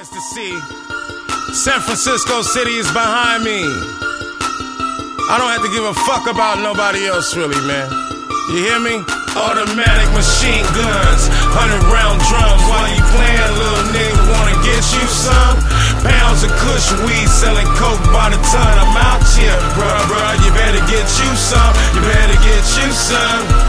eyes to see. San Francisco City is behind me. I don't have to give a fuck about nobody else really, man. You hear me? Automatic machine guns, 100-round drums. While you playing, little nigga, wanna get you some? Pounds of kush weed, selling coke by the ton. I'm out here, bruh, you better get you some. You better get you some.